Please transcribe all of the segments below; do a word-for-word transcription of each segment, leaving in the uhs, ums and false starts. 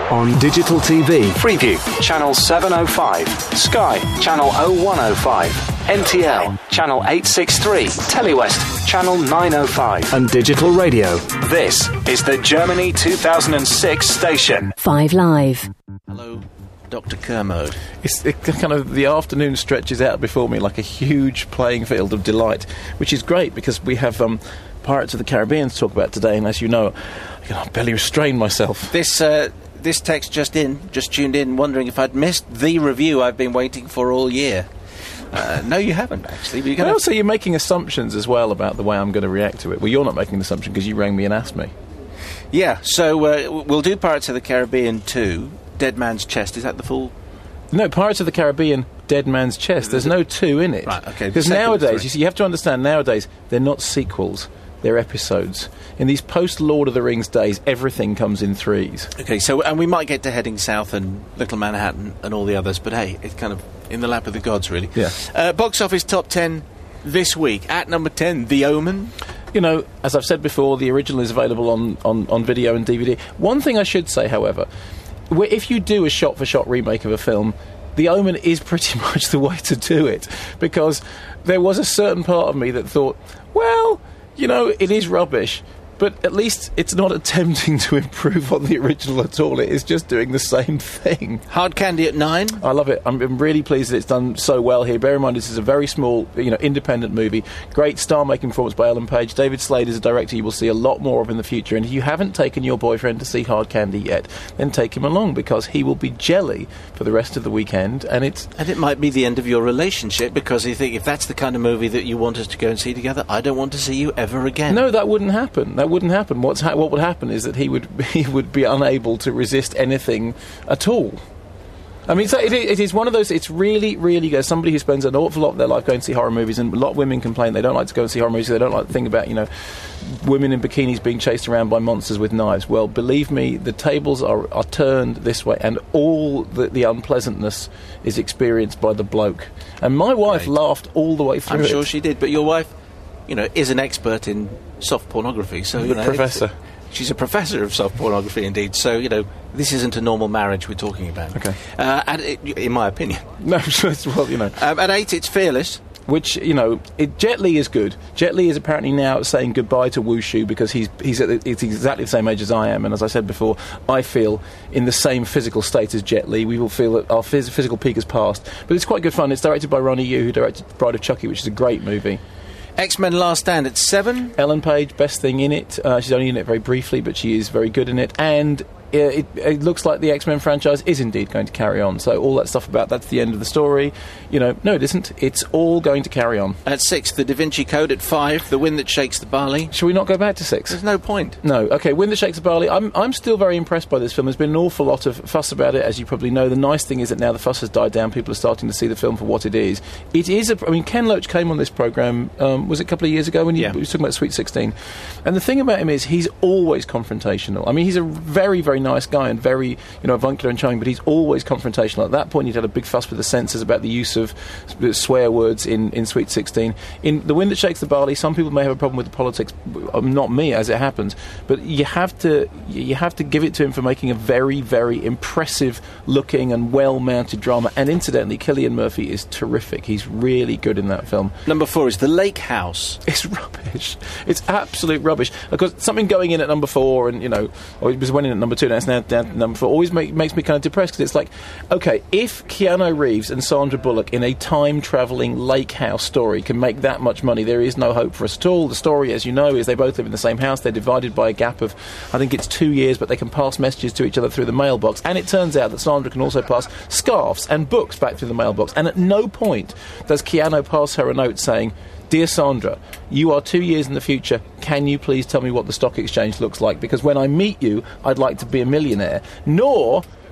on digital T V. Freeview, channel seven oh five. Sky, channel oh one oh five. N T L, channel eight sixty-three. Telewest, channel nine oh five. And digital radio. This is the Germany two thousand six station. Five Live. Hello, Doctor Kermode. It's it, kind of the afternoon stretches out before me like a huge playing field of delight, which is great because we have um, Pirates of the Caribbean to talk about today, and as you know, I can barely restrain myself. This uh, this text just in, just tuned in, wondering if I'd missed the review I've been waiting for all year. Uh, no, you haven't, actually. But you're well, also, you're making assumptions as well about the way I'm going to react to it. Well, you're not making an assumption because you rang me and asked me. Yeah, so uh, we'll do Pirates of the Caribbean two, Dead Man's Chest. Is that the full... No, Pirates of the Caribbean, Dead Man's Chest. There's no two in it. Right, okay. Because nowadays, you see, you have to understand, nowadays, they're not sequels. They're episodes. In these post-Lord of the Rings days, everything comes in threes. Okay, so, and we might get to Heading South and Little Manhattan and all the others, but hey, it's kind of in the lap of the gods, really. Yeah. Uh, box office top ten this week. At number ten, The Omen. You know, as I've said before, the original is available on, on, on video and D V D. One thing I should say, however, if you do a shot-for-shot remake of a film, The Omen is pretty much the way to do it, because there was a certain part of me that thought, well, you know, it is rubbish, but at least it's not attempting to improve on the original at all. It is just doing the same thing. Hard Candy at nine. I love it. I'm, I'm really pleased that it's done so well here. Bear in mind, this is a very small, you know, independent movie. Great star-making performance by Ellen Page. David Slade is a director you will see a lot more of in the future. And if you haven't taken your boyfriend to see Hard Candy yet, then take him along, because he will be jelly for the rest of the weekend. And it's and it might be the end of your relationship, because you think, if that's the kind of movie that you want us to go and see together, I don't want to see you ever again. No, that wouldn't happen. That wouldn't happen. What's ha- what would happen is that he would he would be unable to resist anything at all. I mean, so it, it is one of those. It's really, really good. Somebody who spends an awful lot of their life going to see horror movies, and a lot of women complain they don't like to go and see horror movies. They don't like to think about, you know, women in bikinis being chased around by monsters with knives. Well, believe me, the tables are, are turned this way, and all the, the unpleasantness is experienced by the bloke. And my wife Right. laughed all the way through. I'm it. sure she did, but your wife, you know, is an expert in soft pornography, so, you know... Professor. it's- She's a professor of soft pornography, indeed, so, you know, this isn't a normal marriage we're talking about. Okay. Uh, and it, in my opinion. No, well, you know. Um, at eight, it's Fearless. Which, you know, it, Jet Li is good. Jet Li is apparently now saying goodbye to Wushu because he's he's at the, it's exactly the same age as I am, and as I said before, I feel in the same physical state as Jet Li. We will feel that our phys- physical peak has passed. But it's quite good fun. It's directed by Ronnie Yu, who directed Bride of Chucky, which is a great movie. X-Men Last Stand at seven. Ellen Page, best thing in it. Uh, she's only in it very briefly, but she is very good in it. And uh, it, it looks like the X-Men franchise is indeed going to carry on. So all that stuff about that's the end of the story, you know, no, it isn't. It's all going to carry on. At six, The Da Vinci Code. At five, The Wind That Shakes the Barley. Shall we not go back to six? There's no point. No. Okay, Wind That Shakes the Barley. I'm, I'm still very impressed by this film. There's been an awful lot of fuss about it, as you probably know. The nice thing is that now the fuss has died down, people are starting to see the film for what it is. It is, a, I mean, Ken Loach came on this programme, um, was it a couple of years ago when he, Yeah. he was talking about Sweet sixteen. And the thing about him is he's always confrontational. I mean, he's a very, very nice guy and very, you know, avuncular and charming, but he's always confrontational. At that point, he'd had a big fuss with the censors about the use of swear words in, in Sweet sixteen. In The Wind That Shakes the Barley, some people may have a problem with the politics, um, not me, as it happens, but you have to you have to give it to him for making a very, very impressive looking and well-mounted drama. And incidentally, Cillian Murphy is terrific. He's really good in that film. Number four is The Lake House. It's rubbish. It's absolute rubbish. Because something going in at number four, and, you know, or it was winning at number two, now it's now down to number four, always make, makes me kind of depressed, because it's like, okay, if Keanu Reeves and Sandra Bullock in a time-travelling lake house story can make that much money, there is no hope for us at all. The story, as you know, is they both live in the same house. They're divided by a gap of, I think it's two years, but they can pass messages to each other through the mailbox. And it turns out that Sandra can also pass scarves and books back through the mailbox. And at no point does Keanu pass her a note saying, "Dear Sandra, you are two years in the future. Can you please tell me what the stock exchange looks like? Because when I meet you, I'd like to be a millionaire." Nor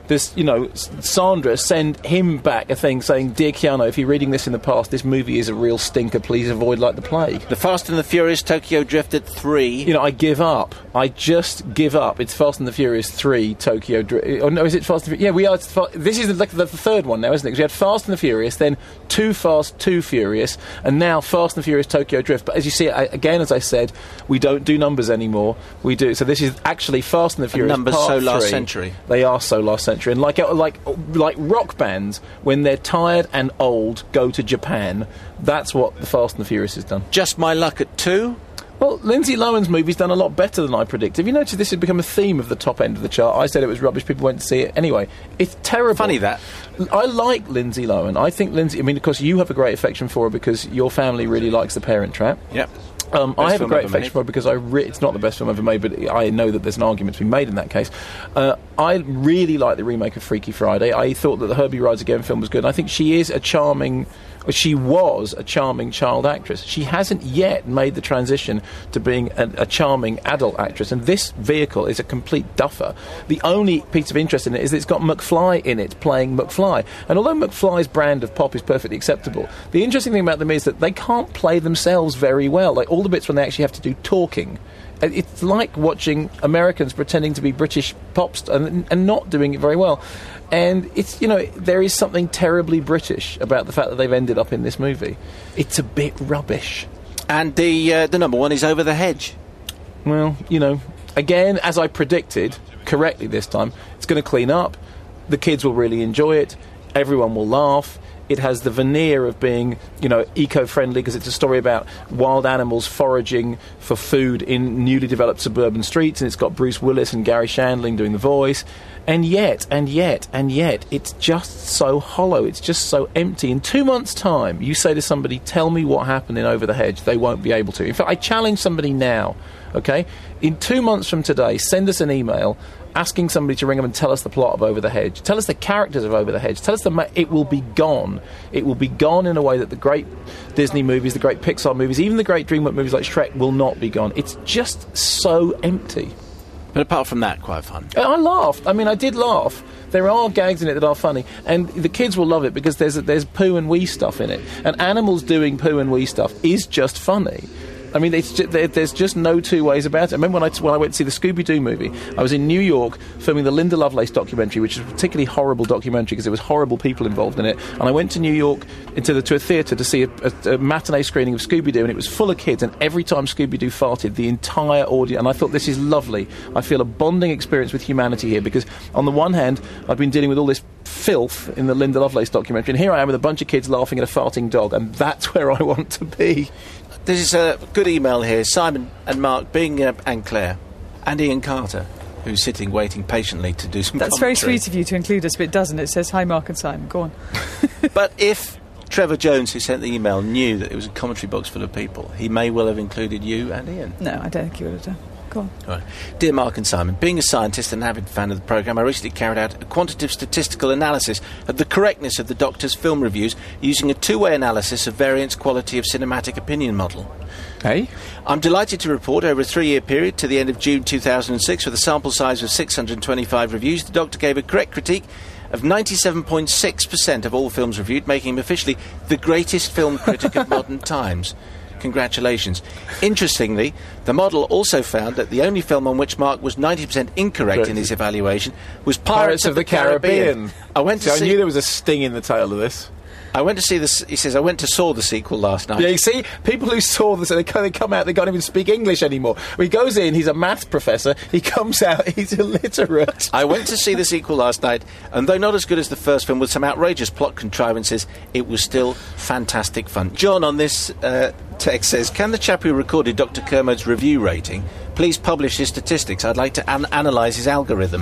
this, you know, S- Sandra send him back a thing saying, "Dear Keanu, if you're reading this in the past, this movie is a real stinker. Please avoid like the plague." The Fast and the Furious Tokyo Drift at three. You know, I give up. I just give up. It's Fast and the Furious three Tokyo Drift. Oh no, is it Fast and the Furious? Yeah, we are. Fa- this is like the, the third one now, isn't it? Because we had Fast and the Furious, then Too Fast, Too Furious, and now Fast and the Furious Tokyo Drift. But as you see, I, again, as I said, we don't do numbers anymore. We do. So this is actually Fast and the Furious. And numbers part so last three. century. They are so last century, and like like like rock bands when they're tired and old go to Japan. That's what the Fast and the Furious has done. Just My Luck at two. Well, Lindsay Lohan's movie's done a lot better than I predicted. Have you noticed this has become a theme of the top end of the chart? I said it was rubbish, people went to see it. Anyway, it's terrible. Funny that. I like Lindsay Lohan. I think Lindsay... I mean, of course, you have a great affection for her because your family really likes The Parent Trap. Yep. Um, I have a film great ever affection made. for her because I re- it's not the best film ever made, but I know that there's an argument to be made in that case. Uh, I really like the remake of Freaky Friday. I thought that the Herbie Rides Again film was good. I think she is a charming... She was a charming child actress. She hasn't yet made the transition to being a, a charming adult actress, and this vehicle is a complete duffer. The only piece of interest in it is that it's got McFly in it playing McFly. And although McFly's brand of pop is perfectly acceptable, the interesting thing about them is that they can't play themselves very well. Like all the bits when they actually have to do talking. It's like watching Americans pretending to be British pop stars and, and not doing it very well. And it's, you know, there is something terribly British about the fact that they've ended up in this movie. It's a bit rubbish. And the uh, the number one is Over the Hedge. Well, you know, again, as I predicted, correctly this time, it's going to clean up. The kids will really enjoy it. Everyone will laugh. It has the veneer of being, you know, eco-friendly because it's a story about wild animals foraging for food in newly developed suburban streets, and it's got Bruce Willis and Gary Shandling doing the voice. And yet, and yet, and yet, it's just so hollow. It's just so empty. In two months' time, you say to somebody, tell me what happened in Over the Hedge. They won't be able to. In fact, I challenge somebody now, okay? In two months from today, send us an email asking somebody to ring them and tell us the plot of Over the Hedge. Tell us the characters of Over the Hedge. Tell us the... Ma- it will be gone. It will be gone in a way that the great Disney movies, the great Pixar movies, even the great DreamWorks movies like Shrek will not be gone. It's just so empty. But apart from that, quite fun. I laughed. I mean, I did laugh. There are gags in it that are funny, and the kids will love it because there's there's poo and wee stuff in it, and animals doing poo and wee stuff is just funny. I mean, it's just, there, there's just no two ways about it. I remember when I, when I went to see the Scooby-Doo movie, I was in New York filming the Linda Lovelace documentary, which is a particularly horrible documentary because there was horrible people involved in it. And I went to New York into the, to a theatre to see a, a, a matinee screening of Scooby-Doo, and it was full of kids, and every time Scooby-Doo farted, the entire audience... And I thought, this is lovely. I feel a bonding experience with humanity here because, on the one hand, I've been dealing with all this filth in the Linda Lovelace documentary, and here I am with a bunch of kids laughing at a farting dog, and that's where I want to be. This is a good email here. Simon and Mark, Bing uh, and Claire, and Ian Carter, who's sitting waiting patiently to do some That's commentary. very sweet of you to include us, but it doesn't. It says, hi, Mark and Simon. Go on. But if Trevor Jones, who sent the email, knew that it was a commentary box full of people, he may well have included you and Ian. No, I don't think you would have done. Go on. Right. Dear Mark and Simon, being a scientist and an avid fan of the programme, I recently carried out a quantitative statistical analysis of the correctness of the Doctor's film reviews using a two-way analysis of variance quality of cinematic opinion model. Hey? I'm delighted to report over a three-year period to the end of June two thousand six, with a sample size of six hundred twenty-five reviews, the Doctor gave a correct critique of ninety-seven point six percent of all films reviewed, making him officially the greatest film critic of modern times. Congratulations. Interestingly, the model also found that the only film on which Mark was ninety percent incorrect Right. in his evaluation was Pirates, Pirates of the Caribbean. I went to So I see... knew there was a sting in the tail of this. I went to see this... He says, I went to saw the sequel last night. Yeah, you see, people who saw this, they come, they come out, they can't even speak English anymore. He goes in, he's a maths professor, he comes out, he's illiterate. I went to see the sequel last night, and though not as good as the first film with some outrageous plot contrivances, it was still fantastic fun. John, on this uh, text, says, can the chap who recorded Doctor Kermode's review rating please publish his statistics? I'd like to an- analyse his algorithm.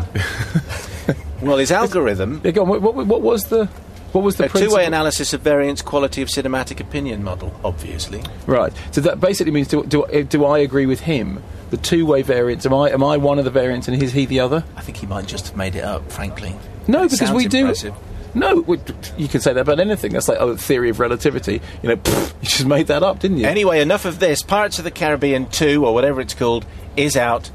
Well, his algorithm... Yeah, go on, what, what, what was the... What was the a principle? two-way analysis of variance quality of cinematic opinion model, obviously. Right. So that basically means, do, do, do I agree with him? The two-way variance, am I am I one of the variants and is he the other? I think he might just have made it up, frankly. No, It because sounds we do... impressive. No, we, you can say that about anything. That's like, oh, the theory of relativity. You know, pfft, you just made that up, didn't you? Anyway, enough of this. Pirates of the Caribbean two, or whatever it's called, is out.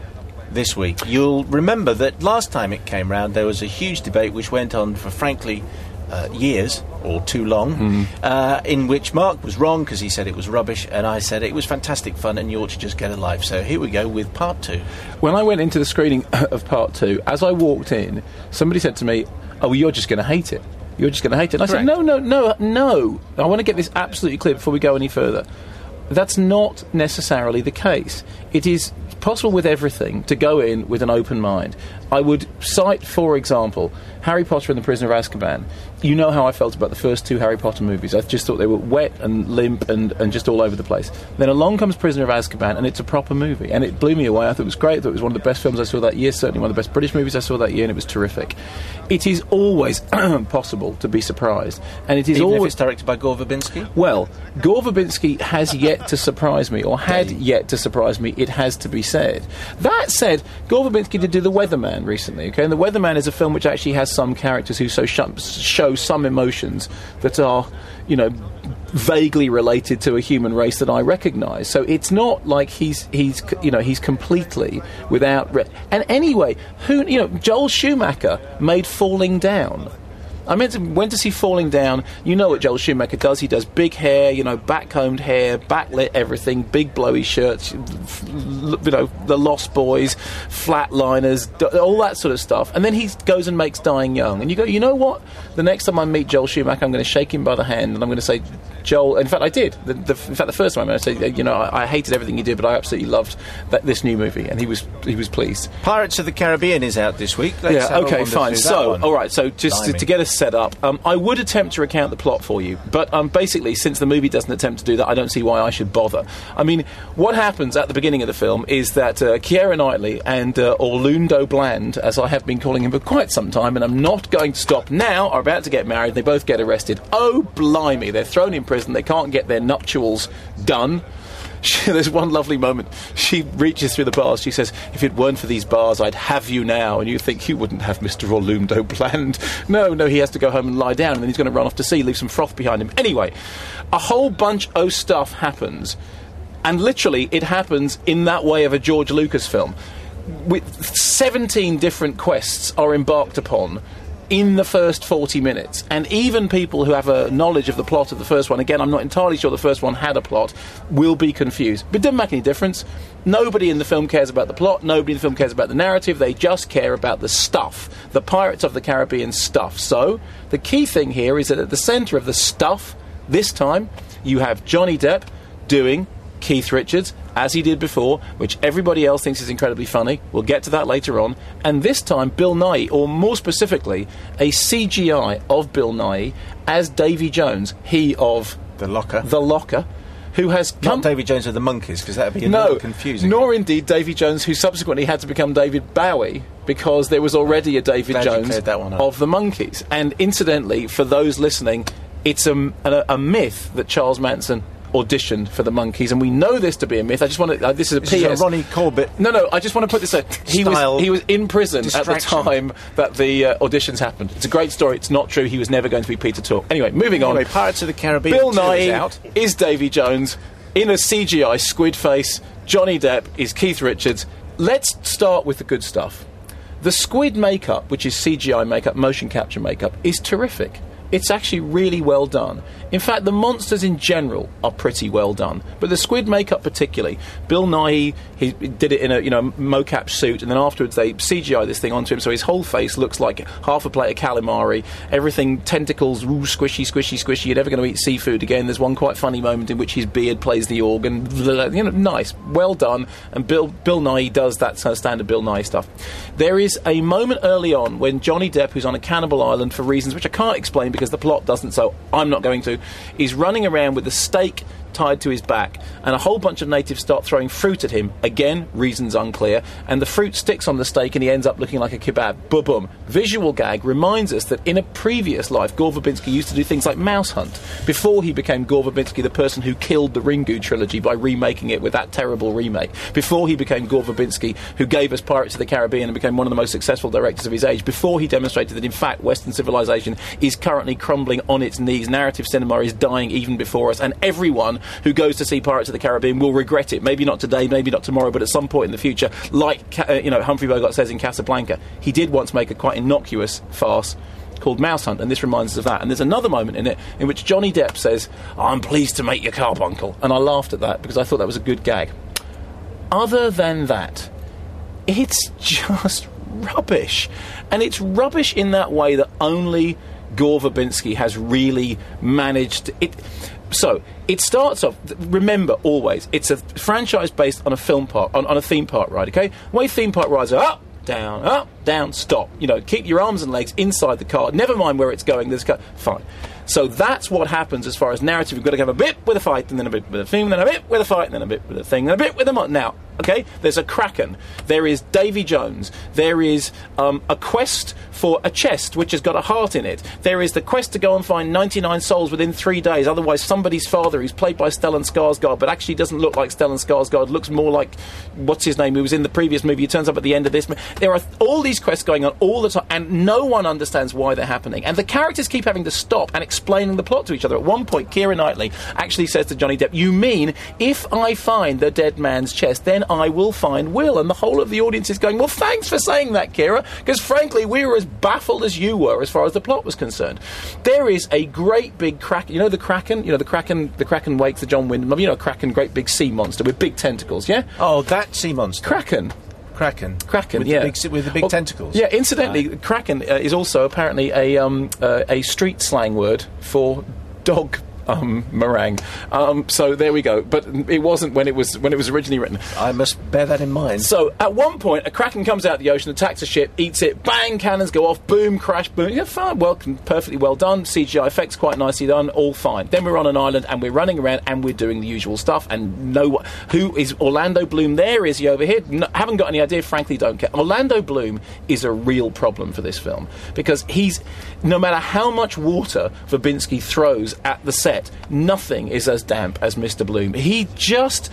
this week. You'll remember that last time it came round, there was a huge debate which went on for, frankly, uh, years, or too long, mm. uh, in which Mark was wrong because he said it was rubbish, and I said it was fantastic fun and you ought to just get a life. So here we go with part two. When I went into the screening of part two, as I walked in, somebody said to me, oh, well, you're just going to hate it. You're just going to hate it. And I Correct. said, no, no, no, no. I want to get this absolutely clear before we go any further. That's not necessarily the case. It is possible with everything to go in with an open mind. I would cite, for example, Harry Potter and the Prisoner of Azkaban. You know how I felt about the first two Harry Potter movies. I just thought they were wet and limp and, and just all over the place. Then along comes Prisoner of Azkaban, and it's a proper movie. And it blew me away. I thought it was great. I thought it was one of the best films I saw that year, certainly one of the best British movies I saw that year, and it was terrific. It is always possible to be surprised. And it is Even always... if it's directed by Gore Verbinski? Well, Gore Verbinski has yet to surprise me, or had yet to surprise me, it has to be said. That said, Gore Verbinski did do The Weatherman recently, okay? And The Weatherman is a film which actually has some characters who so sh- show some emotions that are, you know, vaguely related to a human race that I recognise. So it's not like he's he's you know he's completely without. Re- and anyway, who you know, Joel Schumacher made Falling Down. I meant to, went to see Falling Down. You know what Joel Schumacher does. He does big hair, you know, back-combed hair, backlit everything, big blowy shirts, f- you know, the Lost Boys, Flatliners, d- all that sort of stuff. And then he goes and makes Dying Young. And you go, you know what? The next time I meet Joel Schumacher, I'm going to shake him by the hand and I'm going to say, Joel... In fact, I did. The, the, in fact, the first time I said, you know, I, I hated everything you did, but I absolutely loved that, this new movie. And he was he was pleased. Pirates of the Caribbean is out this week. Let's yeah, have a okay, wander fine. through that So, one. all right, so just to, to get us set up, um, I would attempt to recount the plot for you, but um, basically, since the movie doesn't attempt to do that, I don't see why I should bother. I mean, what happens at the beginning of the film is that uh, Keira Knightley and uh, Orlando Bland, as I have been calling him for quite some time, and I'm not going to stop now, are about to get married. They both get arrested. Oh, blimey, they're thrown in prison. They can't get their nuptials done. She, there's one lovely moment. She reaches through the bars. She says, if it weren't for these bars, I'd have you now. And you think, you wouldn't have Mister Orlando Bland. No, no, he has to go home and lie down, and then he's going to run off to sea, leave some froth behind him. Anyway, a whole bunch of stuff happens. And literally, it happens in that way of a George Lucas film. With seventeen different quests are embarked upon in the first forty minutes, and even people who have a knowledge of the plot of the first one, again, I'm not entirely sure the first one had a plot, will be confused. But it doesn't make any difference. Nobody in the film cares about the plot, nobody in the film cares about the narrative, they just care about the stuff, the Pirates of the Caribbean stuff. So, the key thing here is that at the centre of the stuff, this time, you have Johnny Depp doing Keith Richards, as he did before, which everybody else thinks is incredibly funny. We'll get to that later on. And this time, Bill Nighy, or more specifically, a C G I of Bill Nighy as Davy Jones, he of... The Locker. The Locker, who has come... Not Davy Jones of the Monkees, because that would be a no, little confusing. Nor indeed Davy Jones, who subsequently had to become David Bowie, because there was already a David Glad you Jones cleared that one up. of the Monkees. And incidentally, for those listening, it's a, a, a myth that Charles Manson auditioned for the Monkees, and we know this to be a myth. I just want to... Uh, this is a This P S. is a Ronnie Corbett. No, no, I just want to put this out. He Style was, he was in prison at the distraction. time that the uh, auditions happened. It's a great story. It's not true. He was never going to be Peter Tork. Anyway, moving Anyway, on. Pirates of the Caribbean Bill two is Nighy out. is Davy Jones. In a C G I squid face, Johnny Depp is Keith Richards. Let's start with the good stuff. The squid makeup, which is C G I makeup, motion capture makeup, is terrific. It's actually really well done. In fact, the monsters in general are pretty well done, but the squid makeup particularly. Bill Nighy, he did it in a you know mocap suit, and then afterwards they C G I this thing onto him, so his whole face looks like half a plate of calamari. Everything tentacles, ooh, squishy, squishy, squishy. You're never going to eat seafood again. There's one quite funny moment in which his beard plays the organ. You know, nice, well done. And Bill Bill Nighy does that sort of standard Bill Nighy stuff. There is a moment early on when Johnny Depp, who's on a cannibal island for reasons which I can't explain because the plot doesn't, so I'm not going to, is running around with a stake tied to his back, and a whole bunch of natives start throwing fruit at him. Again, reasons unclear, and the fruit sticks on the stake and he ends up looking like a kebab. Boom. Visual gag reminds us that in a previous life, Gore Verbinski used to do things like Mouse Hunt, before he became Gore Verbinski, the person who killed the Ringu trilogy by remaking it with that terrible remake, before he became Gore Verbinski, who gave us Pirates of the Caribbean and became one of the most successful directors of his age, before he demonstrated that in fact Western civilization is currently company crumbling on its knees. Narrative cinema is dying even before us, and everyone who goes to see Pirates of the Caribbean will regret it. Maybe not today, maybe not tomorrow, but at some point in the future, like uh, you know Humphrey Bogart says in Casablanca, he did once make a quite innocuous farce called Mouse Hunt, and this reminds us of that. And there's another moment in it in which Johnny Depp says, "I'm pleased to make your carbuncle," and I laughed at that because I thought that was a good gag. Other than that, it's just rubbish. And it's rubbish in that way that only Gore Verbinski has really managed it. So, it starts off, remember, always, it's a franchise based on a film park, on, on a theme park ride, okay? The way theme park rides are up, down, up, down, stop. You know, keep your arms and legs inside the car. Never mind where it's going, there's a car. Fine. So that's what happens as far as narrative. You've got to have a bit with a fight, and then a bit with a thing, then a bit with a fight, and then a bit with a thing, and a bit with a... Mo- now, okay, there's a Kraken. There is Davy Jones. There is um, a quest for a chest which has got a heart in it. There is the quest to go and find ninety-nine souls within three days. Otherwise, somebody's father, who's played by Stellan Skarsgård, but actually doesn't look like Stellan Skarsgård, looks more like, what's his name, who was in the previous movie. He turns up at the end of this. There are all these quests going on all the time, and no one understands why they're happening. And the characters keep having to stop and explaining the plot to each other. At one point, Keira Knightley actually says to Johnny Depp, "You mean if I find the dead man's chest, then I will find Will?" And the whole of the audience is going, "Well, thanks for saying that, Keira, because frankly, we were as baffled as you were as far as the plot was concerned." There is a great big Kraken. You know the Kraken? You know the Kraken. The Kraken wakes the John Wyndham. You know, Kraken, great big sea monster with big tentacles. Yeah. Oh, that sea monster. Kraken. Kraken. Kraken, with yeah. The big, with the big well, tentacles. Yeah, incidentally, uh, Kraken uh, is also apparently a um, uh, a street slang word for dog um, meringue. Um, so there we go. But it wasn't when it was when it was originally written. I must bear that in mind. So at one point, a Kraken comes out of the ocean, attacks a ship, eats it, bang, cannons go off, boom, crash, boom. Yeah, fine, well, perfectly well done. C G I effects quite nicely done, all fine. Then we're on an island and we're running around and we're doing the usual stuff. And no, who is Orlando Bloom? There is he over here? No, haven't got any idea. Frankly, don't care. Orlando Bloom is a real problem for this film because he's, no matter how much water Verbinski throws at the set, nothing is as damp as Mister Bloom. He just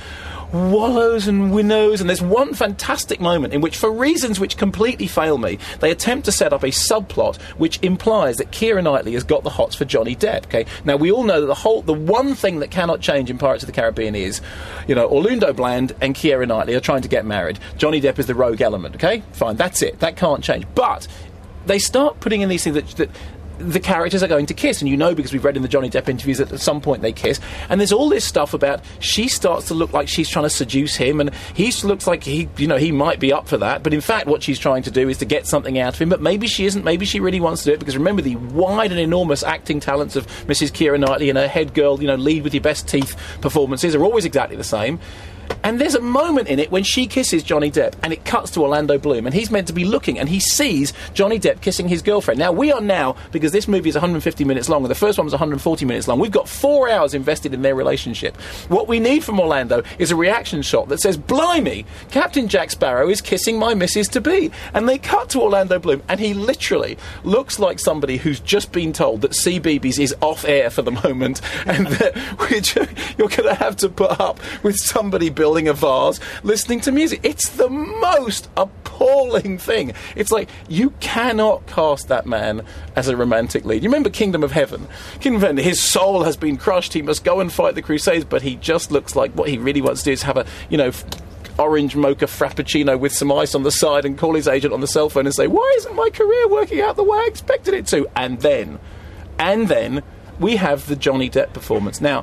wallows and winnows, and there's one fantastic moment in which, for reasons which completely fail me, they attempt to set up a subplot which implies that Keira Knightley has got the hots for Johnny Depp. Okay, now we all know that the whole, the one thing that cannot change in Pirates of the Caribbean is, you know, Orlando Bland and Keira Knightley are trying to get married. Johnny Depp is the rogue element. Okay, fine, that's it. That can't change. But they start putting in these things that, that the characters are going to kiss, and you know, because we've read in the Johnny Depp interviews that at some point they kiss, and there's all this stuff about she starts to look like she's trying to seduce him, and he looks like he, you know, he might be up for that, but in fact what she's trying to do is to get something out of him, but maybe she isn't, maybe she really wants to do it, because remember the wide and enormous acting talents of Missus Keira Knightley and her head girl, you know, lead with your best teeth performances are always exactly the same. And there's a moment in it when she kisses Johnny Depp, and it cuts to Orlando Bloom, and he's meant to be looking, and he sees Johnny Depp kissing his girlfriend. Now, we are now, because this movie is one hundred fifty minutes long, and the first one was one hundred forty minutes long, we've got four hours invested in their relationship. What we need from Orlando is a reaction shot that says, "Blimey, Captain Jack Sparrow is kissing my missus-to-be." And they cut to Orlando Bloom, and he literally looks like somebody who's just been told that C B B S is off air for the moment, and that you're going to have to put up with somebody building a vase, listening to music. It's the most appalling thing. It's like, you cannot cast that man as a romantic lead. You remember Kingdom of Heaven? Kingdom of Heaven, his soul has been crushed, he must go and fight the Crusades, but he just looks like what he really wants to do is have a, you know, f- orange mocha frappuccino with some ice on the side and call his agent on the cell phone and say, "Why isn't my career working out the way I expected it to?" And then, and then, we have the Johnny Depp performance. Now,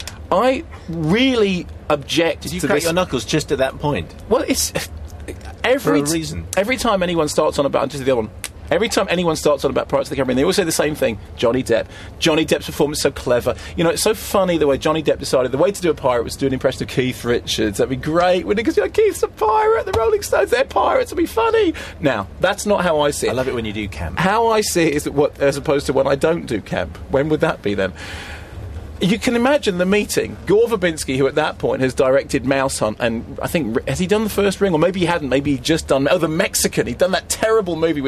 I really object Did you to crack this. your knuckles just at that point? Well, it's every For a reason. Every time anyone starts on about just the other one. Every time anyone starts on about Pirates of the Caribbean, they all say the same thing: Johnny Depp. Johnny Depp's performance is so clever. You know, it's so funny the way Johnny Depp decided the way to do a pirate was to do an impression of Keith Richards. That'd be great. Because, you know, Keith's a pirate. The Rolling Stones, they're pirates. It'd be funny. Now, that's not how I see it. I love it when you do camp. How I see it is that what, as opposed to when I don't do camp. When would that be then? You can imagine the meeting. Gore Verbinski, who at that point has directed Mouse Hunt, and I think, has he done The First Ring? Or maybe he hadn't. Maybe he'd just done, oh, The Mexican. He'd done that terrible movie with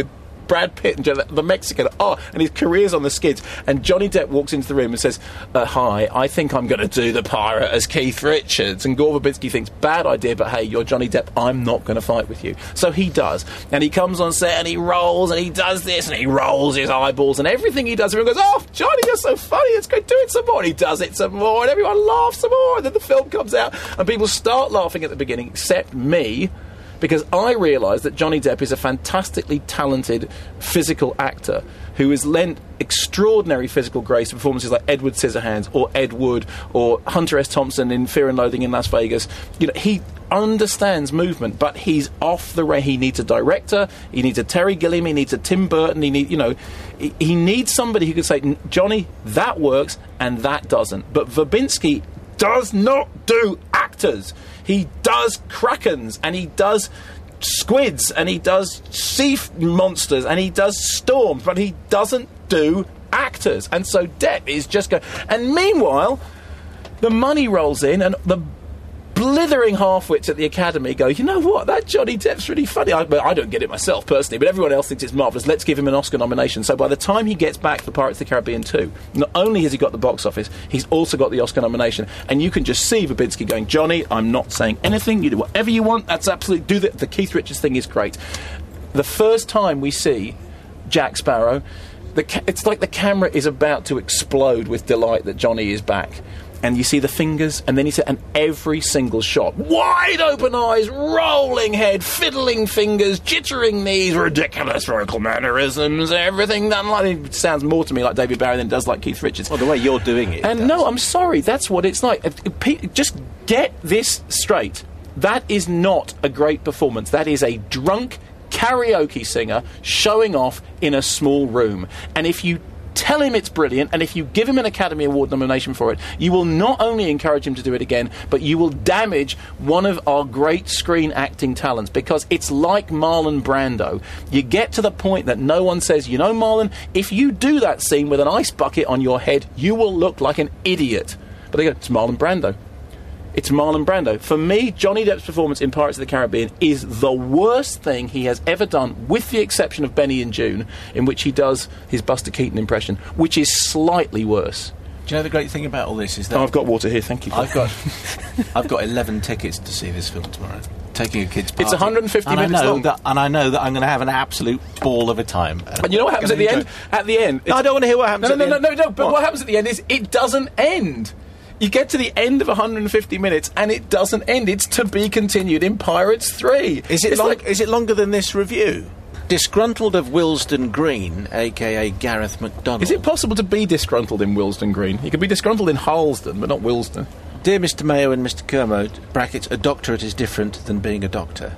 Brad Pitt and the, the Mexican, oh, and his career's on the skids. And Johnny Depp walks into the room and says, uh, hi, I think I'm going to do the pirate as Keith Richards. And Gore Verbinski thinks, bad idea, but hey, you're Johnny Depp, I'm not going to fight with you. So he does. And he comes on set and he rolls and he does this and he rolls his eyeballs and everything he does, everyone goes, oh, Johnny, you're so funny, it's great, do it some more. And he does it some more and everyone laughs some more. And then the film comes out and people start laughing at the beginning, except me, because I realise that Johnny Depp is a fantastically talented physical actor who has lent extraordinary physical grace to performances like Edward Scissorhands or Ed Wood or Hunter S. Thompson in Fear and Loathing in Las Vegas. You know, he understands movement, but he's off the rail. He needs a director, he needs a Terry Gilliam, he needs a Tim Burton, he need, you know, he, he needs somebody who can say, Johnny, that works and that doesn't. But Verbinski does not do actors. He does krakens and he does squids and he does sea f- monsters and he does storms, but he doesn't do actors. And so Depp is just going. And meanwhile, the money rolls in and the blithering half-wits at the Academy go, you know what, that Johnny Depp's really funny. I, I don't get it myself personally, but everyone else thinks it's marvellous. Let's give him an Oscar nomination. So by the time he gets back for Pirates of the Caribbean two, not only has he got the box office, he's also got the Oscar nomination. And you can just see Verbinski going, Johnny, I'm not saying anything, you do whatever you want, that's absolutely, do the, the Keith Richards thing is great. The first time we see Jack Sparrow, the ca- it's like the camera is about to explode with delight that Johnny is back. And you see the fingers, and then you see, and every single shot, wide open eyes, rolling head, fiddling fingers, jittering knees, ridiculous vocal mannerisms, everything done like, it sounds more to me like David Barry than it does like Keith Richards. Well, the way you're doing it. And does. no, I'm sorry, that's what it's like. Just get this straight. That is not a great performance. That is a drunk karaoke singer showing off in a small room. And if you tell him it's brilliant, and if you give him an Academy Award nomination for it, you will not only encourage him to do it again, but you will damage one of our great screen acting talents, because it's like Marlon Brando. You get to the point that no one says, you know, Marlon, if you do that scene with an ice bucket on your head, you will look like an idiot. But they go, it's Marlon Brando. It's Marlon Brando. For me, Johnny Depp's performance in Pirates of the Caribbean is the worst thing he has ever done, with the exception of Benny and June, in which he does his Buster Keaton impression, which is slightly worse. Do you know the great thing about all this is that... Oh, I've got water here, thank you. I've got I've got eleven tickets to see this film tomorrow. Taking a kid's party. It's one hundred fifty and minutes I know long. That, and I know that I'm going to have an absolute ball of a time. And you know what happens at the end? At the end... No, I don't want to hear what happens no, at no, the no, end. No, no, no, but what? what happens at the end is it doesn't end. You get to the end of one hundred fifty minutes and it doesn't end. It's to be continued in Pirates three. Is it, it's long, like, is it longer than this review? Disgruntled of Willesden Green, a k a. Gareth MacDonald. Is it possible to be disgruntled in Willesden Green? You could be disgruntled in Harlesden, but not Willesden. Dear Mister Mayo and Mister Kermode, brackets, a doctorate is different than being a doctor.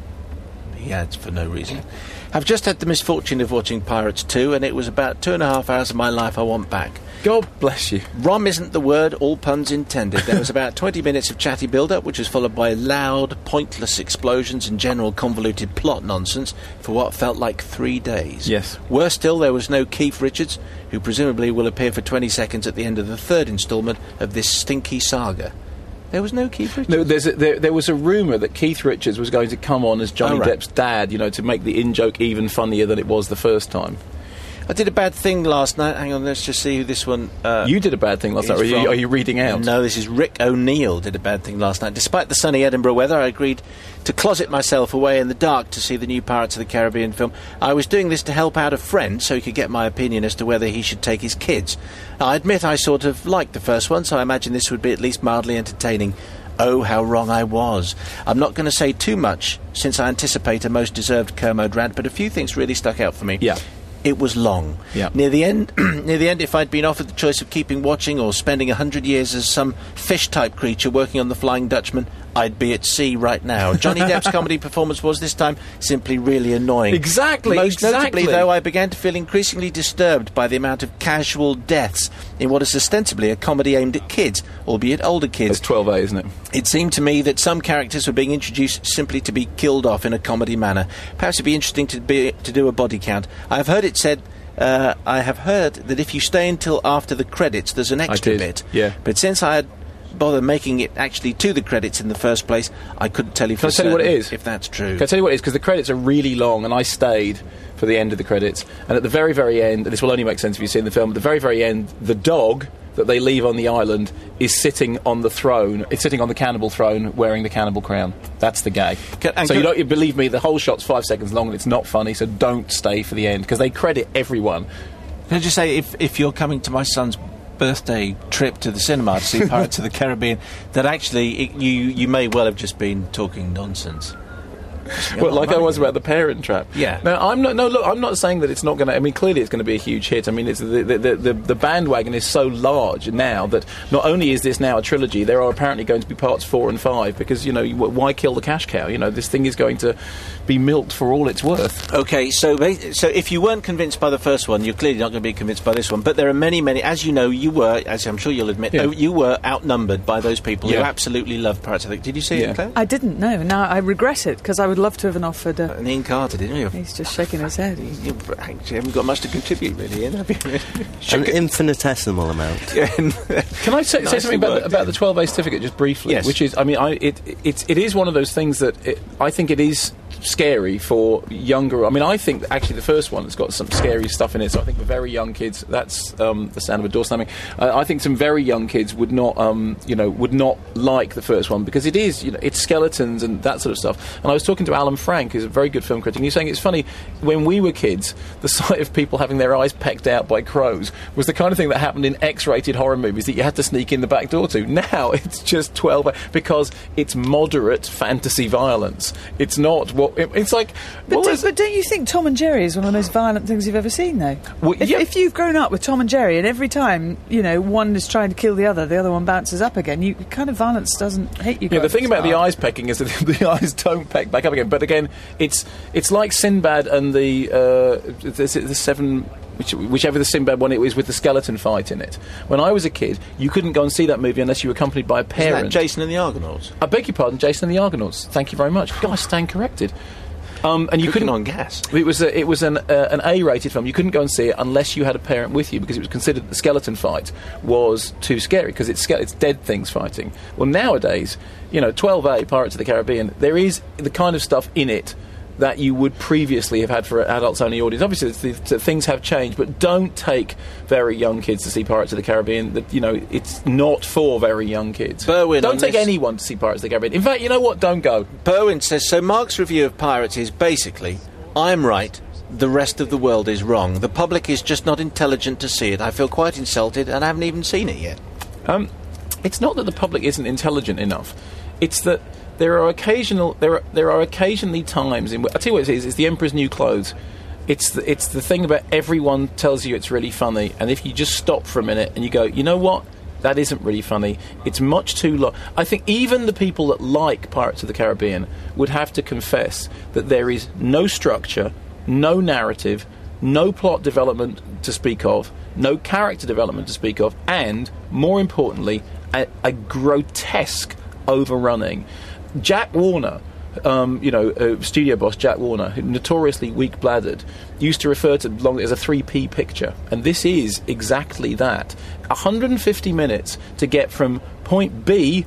He adds for no reason. I've just had the misfortune of watching Pirates two, and it was about two and a half hours of my life I want back. God bless you. Rom isn't the word, all puns intended. There was about twenty minutes of chatty build-up, which was followed by loud, pointless explosions and general convoluted plot nonsense for what felt like three days. Yes. Worse still, there was no Keith Richards, who presumably will appear for twenty seconds at the end of the third instalment of this stinky saga. There was no Keith Richards? No, there's a, there, there was a rumour that Keith Richards was going to come on as Johnny Oh, right. Depp's dad, you know, to make the in-joke even funnier than it was the first time. I did a bad thing last night. Hang on, let's just see who this one... Uh, You did a bad thing last night. is Are you, from. are you reading out? No, this is Rick O'Neill did a bad thing last night. Despite the sunny Edinburgh weather, I agreed to closet myself away in the dark to see the new Pirates of the Caribbean film. I was doing this to help out a friend so he could get my opinion as to whether he should take his kids. I admit I sort of liked the first one, so I imagine this would be at least mildly entertaining. Oh, how wrong I was. I'm not going to say too much, since I anticipate a most deserved Kermode rant, but a few things really stuck out for me. Yeah. It was long. Yeah. Near the end, near the end, if I'd been offered the choice of keeping watching or spending a hundred years as some fish-type creature working on the Flying Dutchman, I'd be at sea right now. Johnny Depp's comedy performance was this time simply really annoying. Exactly, Most exactly. notably, though, I began to feel increasingly disturbed by the amount of casual deaths in what is ostensibly a comedy aimed at kids, albeit older kids. It's twelve A, isn't it? It seemed to me that some characters were being introduced simply to be killed off in a comedy manner. Perhaps it'd be interesting to be to do a body count. I have heard it said. Uh, I have heard that if you stay until after the credits, there's an extra did, bit. yeah. But since I had bother making it actually to the credits in the first place, I couldn't tell you Can for I tell you what it certain is? if that's true. Can I tell you what it is? Because the credits are really long, and I stayed for the end of the credits. And at the very, very end, and this will only make sense if you've seen the film, at the very, very end, the dog that they leave on the island is sitting on the throne. It's sitting on the cannibal throne, wearing the cannibal crown. That's the gag. Can- and so can- you don't you believe me? The whole shot's five seconds long, and it's not funny. So don't stay for the end because they credit everyone. Can I just say, if if you're coming to my son's birthday trip to the cinema to see Pirates of the Caribbean, that actually it, you you may well have just been talking nonsense. Well, like I was about the Parent Trap. Yeah. Now, I'm not. No, look, I'm not saying that it's not going to. I mean, clearly, it's going to be a huge hit. I mean, it's the the, the the the bandwagon is so large now that not only is this now a trilogy, there are apparently going to be parts four and five because you know you, why kill the cash cow? You know, this thing is going to be milked for all it's worth. Okay, so ba- so if you weren't convinced by the first one, you're clearly not going to be convinced by this one. But there are many, many. As you know, you were, as I'm sure you'll admit, Yeah. oh, you were outnumbered by those people who Yeah. absolutely love Pirates of the. Did you see Yeah. it, Claire? I didn't know. Now I regret it because I would love to have an offered. Uh, And Ian Carter, didn't you? he's just shaking his head. He's, You actually haven't got much to contribute, really, Ian, have you? An infinitesimal amount. Can I say, say Nicely something about, worked, the, about Ian. the twelve A certificate just briefly? Yes. Which is, I mean, I, it, it, it is one of those things that it, I think it is scary for younger. I mean, I think that actually the first one has got some scary stuff in it. So I think for very young kids, that's um, the sound of a door slamming. Uh, I think some very young kids would not, um, you know, would not like the first one because it is, you know, it's skeletons and that sort of stuff. And I was talking to Alan Frank, who's a very good film critic, and he's saying it's funny when we were kids, the sight of people having their eyes pecked out by crows was the kind of thing that happened in X-rated horror movies that you had to sneak in the back door to. Now it's just twelve because it's moderate fantasy violence. It's not what it, it's like. but, what do, was- but don't you think Tom and Jerry is one of the most violent things you've ever seen, though? Well, if, yeah. if you've grown up with Tom and Jerry, and every time you know one is trying to kill the other, the other one bounces up again. You kind of violence doesn't hit you. Yeah, the quite thing as about the hard. eyes pecking is that the eyes don't peck back up again. But again, it's it's like Sinbad and the uh, the, the seven, which, whichever the Sinbad one it was with the skeleton fight in it. When I was a kid, you couldn't go and see that movie unless you were accompanied by a Isn't parent. that Jason and the Argonauts? I beg your pardon, Jason and the Argonauts. Thank you very much. Gosh, stand corrected. Um, and you Cooking couldn't on gas. It was a, it was an uh, an A-rated film. You couldn't go and see it unless you had a parent with you because it was considered the skeleton fight was too scary because it's ske- it's dead things fighting. Well, nowadays, you know, twelve A Pirates of the Caribbean, there is the kind of stuff in it that you would previously have had for an adults-only audience. Obviously, it's the, the, things have changed, but don't take very young kids to see Pirates of the Caribbean. That you know, it's not for very young kids. Berwyn, don't on take this- anyone to see Pirates of the Caribbean. In fact, you know what? Don't go. Berwyn says, so Mark's review of Pirates is basically, I'm right, the rest of the world is wrong. The public is just not intelligent to see it. I feel quite insulted and I haven't even seen it yet. Um, it's not that the public isn't intelligent enough. It's that there are occasional there are, there are occasionally times in which I tell you what it is. It's the Emperor's New Clothes. It's the, it's the thing about everyone tells you it's really funny, and if you just stop for a minute and you go, you know what? That isn't really funny. It's much too long. I think even the people that like Pirates of the Caribbean would have to confess that there is no structure, no narrative, no plot development to speak of, no character development to speak of, and, more importantly, a, a grotesque overrunning. Jack Warner, um, you know, uh, studio boss Jack Warner, who notoriously weak-bladdered, used to refer to long as a three P picture, and this is exactly that. one hundred fifty minutes to get from point B,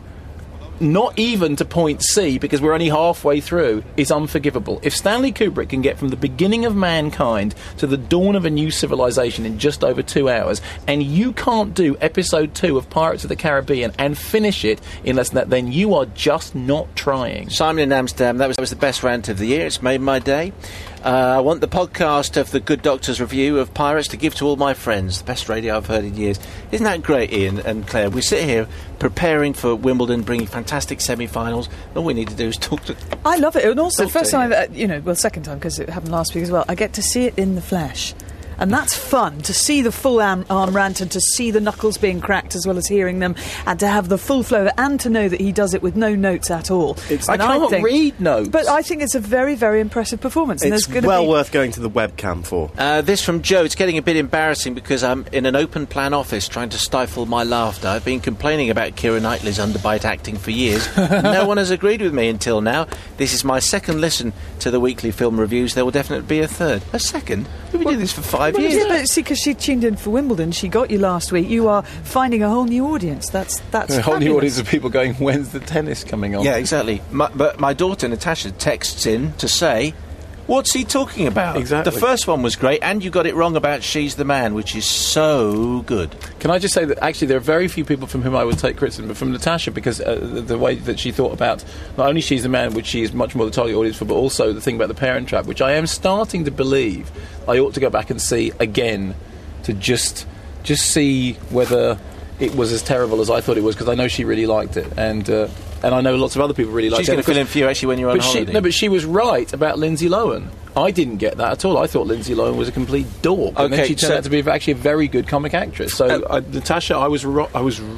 not even to point C, because we're only halfway through, is unforgivable. If Stanley Kubrick can get from the beginning of mankind to the dawn of a new civilization in just over two hours, and you can't do episode two of Pirates of the Caribbean and finish it in less than that, then you are just not trying. Simon in Amsterdam, that was, that was the best rant of the year. It's made my day. Uh, I want the podcast of the Good Doctor's review of Pirates to give to all my friends. The best radio I've heard in years. Isn't that great, Ian and Claire? We sit here preparing for Wimbledon, bringing fantastic semi-finals. All we need to do is talk to... I love it, and also Talk first to time, you. uh, you know, well, second time because it happened last week as well. I get to see it in the flesh. And that's fun, to see the full arm, arm rant and to see the knuckles being cracked as well as hearing them, and to have the full flow of it, and to know that he does it with no notes at all. It's, And I can't think- read notes. But I think it's a very, very impressive performance. And It's there's gonna well be worth going to the webcam for. Uh, this from Joe. It's getting a bit embarrassing because I'm in an open-plan office trying to stifle my laughter. I've been complaining about Keira Knightley's underbite acting for years. No one has agreed with me until now. This is my second listen to the weekly film reviews. There will definitely be a third. A second? We've been doing this for five five Well, years. yeah, but see, because she tuned in for Wimbledon, she got you last week. You are finding a whole new audience. That's that's A whole new fabulous. audience of people going, when's the tennis coming on? Yeah, exactly. My, but my daughter Natasha texts in to say, what's he talking about? Exactly. The first one was great, and you got it wrong about She's the Man, which is so good. Can I just say that actually there are very few people from whom I would take criticism, but from Natasha, because uh, the, the way that she thought about not only She's the Man, which she is much more the target audience for, but also the thing about the Parent Trap, which I am starting to believe I ought to go back and see again to just just see whether it was as terrible as I thought it was, because I know she really liked it, and uh, and I know lots of other people really liked She's it. going to fill in for you actually when you're on But she, holiday. no, but she was right about Lindsay Lohan. I didn't get that at all. I thought Lindsay Lohan was a complete dork, and then Okay, she turned so- out to be actually a very good comic actress. So, Uh, I, Natasha, I was ro- I was r-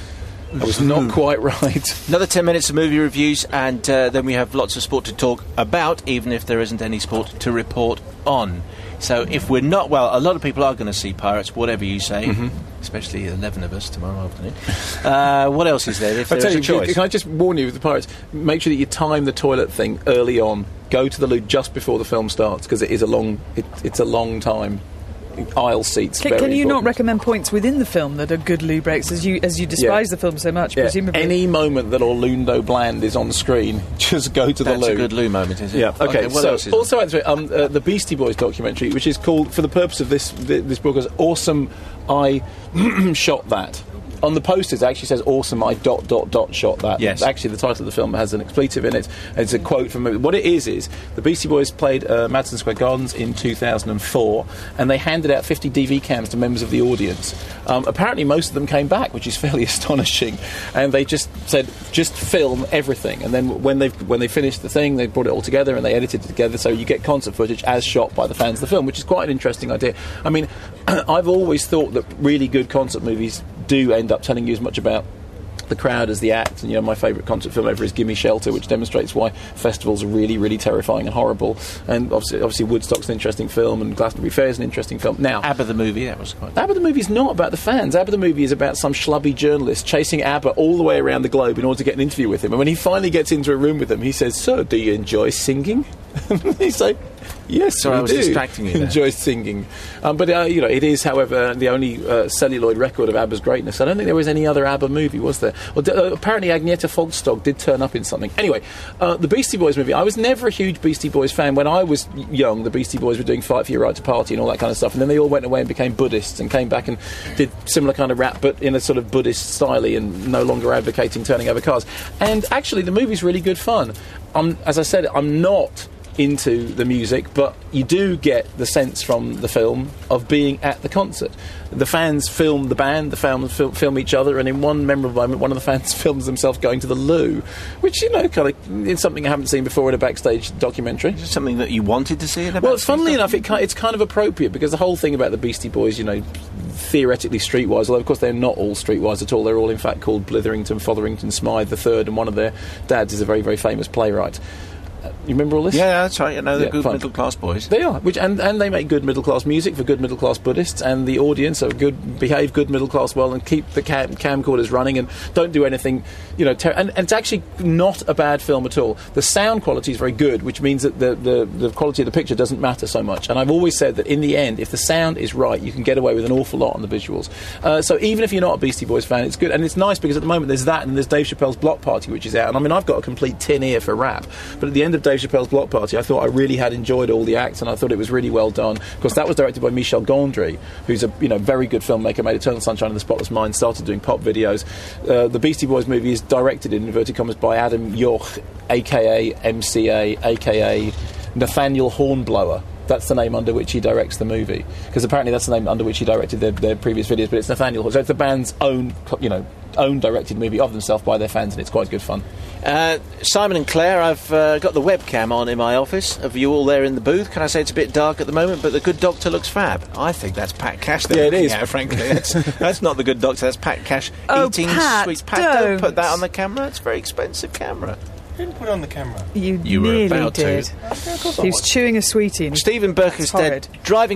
I was not quite right. Another ten minutes of movie reviews, and uh, then we have lots of sport to talk about, even if there isn't any sport to report on. So if we're not, well, a lot of people are going to see Pirates, whatever you say, Mm-hmm. especially eleven of us tomorrow afternoon. Uh, what else is there if I there's tell a you, choice? can I just warn you with the Pirates? Make sure that you time the toilet thing early on. Go to the loo just before the film starts, because it is a long. It, it's a long time. Aisle seats. Can, very can you not important. recommend points within the film that are good loo breaks, as you as you despise Yeah. the film so much? Yeah, Presumably, any moment that Orlando Bland is on screen, just go to the That's loo. a good loo moment, is it? Yeah. Okay. what so else is also, actually, um, uh, the Beastie Boys documentary, which is called, for the purpose of this th- this book, as "Awesome." I shot that. On the posters, it actually says "Awesome." I dot dot dot shot that. Yes. Actually, the title of the film has an expletive in it. It's a quote from it. What it is is the Beastie Boys played uh, Madison Square Gardens in two thousand four, and they handed out fifty D V cams to members of the audience. Um, apparently, most of them came back, which is fairly astonishing. And they just said, "Just film everything." And then when they when they finished the thing, they brought it all together and they edited it together, so you get concert footage as shot by the fans of the film, which is quite an interesting idea. I mean, I've always thought that really good concert movies do end up telling you as much about the crowd as the act, and you know, my favourite concert film ever is Gimme Shelter, which demonstrates why festivals are really, really terrifying and horrible. And obviously, obviously Woodstock's an interesting film, and Glastonbury Fair is an interesting film. Now, ABBA the movie, that was quite... ABBA the movie is not about the fans. ABBA the movie is about some schlubby journalist chasing ABBA all the way around the globe in order to get an interview with him. And when he finally gets into a room with them, he says, "So, do you enjoy singing?" He's like, "Yes, Sorry, we I was do distracting you there. enjoy singing." Um, but uh, you know, it is, however, the only uh, celluloid record of ABBA's greatness. I don't think there was any other ABBA movie, was there? Well, d- uh, apparently, Agneta Fogstog did turn up in something. Anyway, uh, the Beastie Boys movie. I was never a huge Beastie Boys fan. When I was y- young, the Beastie Boys were doing "Fight for Your Right to Party" and all that kind of stuff, and then they all went away and became Buddhists and came back and did similar kind of rap, but in a sort of Buddhist style, and no longer advocating turning over cars. And actually, the movie's really good fun. Um, as I said, I'm not into the music, but you do get the sense from the film of being at the concert. The fans film the band, the fans film, film each other, and in one memorable moment, one of the fans films themselves going to the loo, which, you know, kind of, it's something I haven't seen before in a backstage documentary. Is it something that you wanted to see in a Well, backstage funnily enough, documentary? it, ki- it's kind of appropriate, because the whole thing about the Beastie Boys, you know, theoretically streetwise, although of course they're not all streetwise at all. They're all in fact called Blitherington, Fotherington, Smythe the Third, and one of their dads is a very, very famous playwright. Uh, you remember all this? Yeah, that's right. I know they're Yeah, good fine. middle-class boys. They are, which and, and they make good middle class music for good middle class Buddhists, and the audience are good, behave good middle class well, and keep the cam- camcorders running and don't do anything, you know. Ter- and, and it's actually not a bad film at all. The sound quality is very good, which means that the, the the quality of the picture doesn't matter so much. And I've always said that in the end, if the sound is right, you can get away with an awful lot on the visuals. Uh, so even if you're not a Beastie Boys fan, it's good, and it's nice because at the moment there's that, and there's Dave Chappelle's Block Party, which is out. And I mean, I've got a complete tin ear for rap, but at the end of Dave Chappelle's Block Party, I thought I really had enjoyed all the acts, and I thought it was really well done. Of course, that was directed by Michel Gondry, who's a you know very good filmmaker, made Eternal Sunshine of the Spotless Mind, started doing pop videos. Uh, the Beastie Boys movie is directed, in inverted commas, by Adam York, aka M C A, aka Nathaniel Hornblower. That's the name under which he directs the movie, because apparently that's the name under which he directed their, their previous videos. But it's Nathaniel Horn, so it's the band's own, you know, own directed movie of themselves by their fans, and it's quite good fun. Uh, Simon and Claire, I've uh, got the webcam on in my office of you all there in the booth. Can I say it's a bit dark at the moment, but the good doctor looks fab. I think that's Pat Cash. Yeah, it is. Yeah, frankly, that's, that's not the good doctor. That's Pat Cash Oh, eating Pat, sweets. Pat, don't. don't. put that on the camera. It's a very expensive camera. I didn't put it on the camera. You, You were nearly about to. did. He was chewing a sweetie. And Stephen It's Berkestead horrid. driving home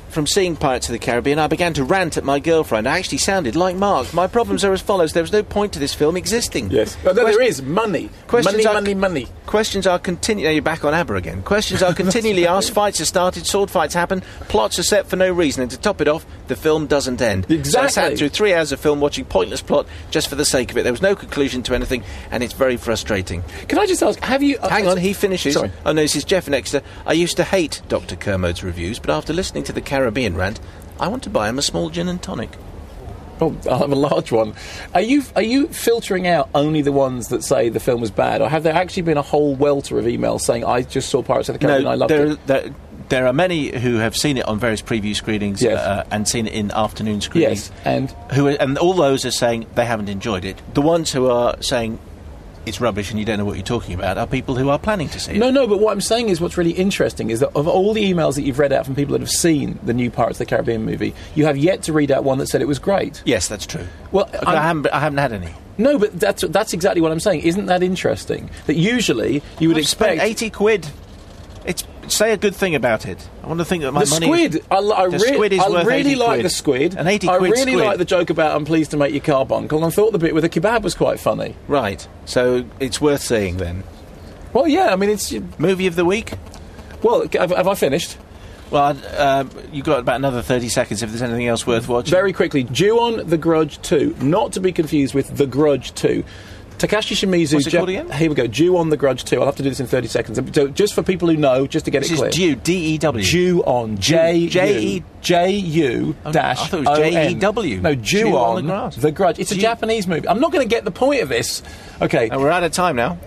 from seeing Pirates of the Caribbean, I began to rant at my girlfriend. I actually sounded like Mark. My problems are as follows. There was no point to this film existing. Yes. Oh, no, there is. Money. Questions money, are, money, money. Questions are continually... You're back on ABBA again. Questions are continually asked, fights are started, sword fights happen, plots are set for no reason, and to top it off, the film doesn't end. Exactly. So I sat through three hours of film watching pointless plot just for the sake of it. There was no conclusion to anything, and it's very frustrating. Can I just ask, have you... Uh, Hang on, he finishes. Sorry. Oh, no, this is Jeff and Exeter. I used to hate Doctor Kermode's reviews, but after listening to the Caribbean rant, I want to buy him a small gin and tonic. Oh, I'll have a large one. Are you are you filtering out only the ones that say the film was bad, or have there actually been a whole welter of emails saying, I just saw Pirates of the Caribbean, no, I loved there, it? There, there are many who have seen it on various preview screenings Yes. uh, and seen it in afternoon screenings. Yes, and... Who are, and all those are saying they haven't enjoyed it. The ones who are saying it's rubbish and you don't know what you're talking about are people who are planning to see it. No, no, but what I'm saying is what's really interesting is that of all the emails that you've read out from people that have seen the new Pirates of the Caribbean movie, you have yet to read out one that said it was great. Yes, that's true. Well, I haven't, I haven't had any. No, but that's that's exactly what I'm saying. Isn't that interesting? That usually you would I've expect... spent eighty quid. It's say a good thing about it. I want to think that my the money... squid. I, I, the re- squid is I worth really eighty like quid. the squid. An eighty I quid really squid. like the joke about I'm pleased to make your carbuncle, and I thought the bit with the kebab was quite funny. Right. So it's worth seeing then. Well, yeah, I mean, it's... Movie of the week? Well, have, have I finished? Well, uh, you've got about another thirty seconds if there's anything else worth watching. Very quickly, Ju-on The Grudge two. Not to be confused with The Grudge two. Takashi Shimizu... What's it Ja- called again? Here we go, Ju-on The Grudge two. I'll have to do this in thirty seconds. So just for people who know, just to get This it clear. is Dew, D E W. Ju-on, J J E J U dash I thought it was J E W. No, Ju-on Ju-on The Grudge. The Grudge. It's a Ju- Japanese movie. I'm not going to get the point of this. Okay. And we're out of time now.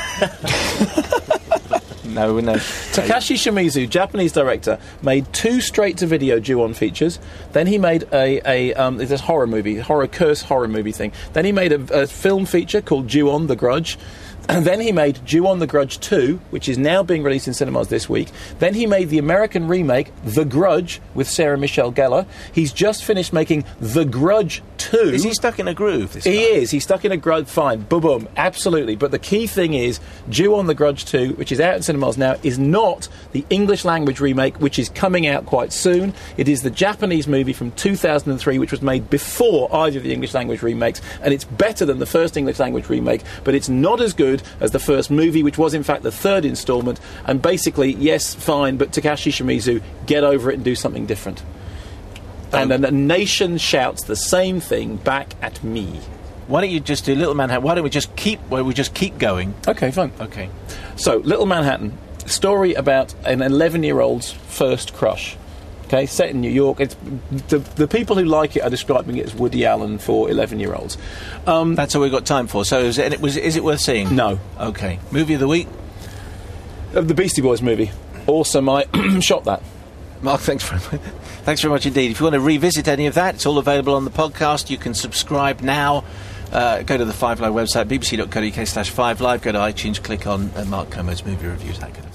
No, no. Takashi Shimizu, Japanese director, made two straight-to-video Ju-on features. Then he made a, a um, it's a horror movie, horror curse horror movie thing. Then he made a, a film feature called Ju-on The Grudge. And then he made Ju-on The Grudge two, which is now being released in cinemas this week. Then he made the American remake, The Grudge, with Sarah Michelle Gellar. He's just finished making The Grudge two. Is he stuck in a groove, this He guy? is. He's stuck in a grudge. Fine. Boom, boom. Absolutely. But the key thing is, Ju-on The Grudge two, which is out in cinemas now, is not the English language remake, which is coming out quite soon. It is the Japanese movie from two thousand three, which was made before either of the English language remakes. And it's better than the first English language remake, but it's not as good as the first movie, which was in fact the third instalment. And basically, yes, fine, but Takashi Shimizu, get over it and do something different. And Um, a nation shouts the same thing back at me. Why don't you just do Little Manhattan? Why don't we just keep? Why don't we just keep going? Okay, fine. Okay. So, Little Manhattan, story about an eleven-year-old's first crush. Okay, set in New York. It's the the people who like it are describing it as Woody Allen for eleven-year-olds. Um, That's all we've got time for. So, is it, was, is it worth seeing? no, Okay. Movie of the week? of the Beastie Boys movie. Awesome, I shot that. Mark, thanks very much. Thanks very much indeed. If you want to revisit any of that, it's all available on the podcast. You can subscribe now. Uh, go to the Five Live website, bbc.co.uk slash Five Live. Go to iTunes, click on uh, Mark Kermode's movie reviews, that kind of thing.